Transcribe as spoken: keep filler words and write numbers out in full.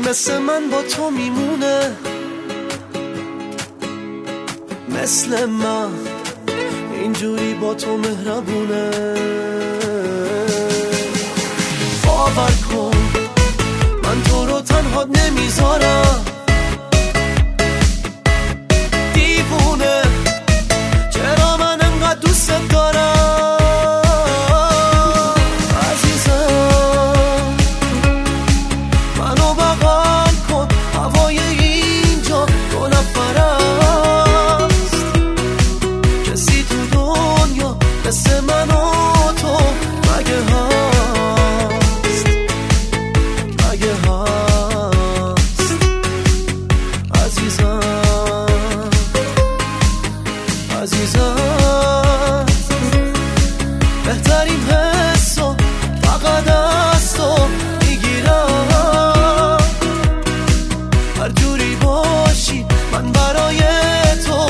مثل من با تو میمونه، مثل من اینجوری با تو مهربونه. باور کن من تو رو تنها نمیذارم، دیوونه چرا من انقدر دوست دارم. عزیزم منو بغل کن، هوای اینجا دو نفر است، کسی تو دنیا مثل من و تو مگه هست، مگه هست. عزیزم عزیزم بهترین حسو فقط از تو میگیرم، هر جوری باشی من برای تو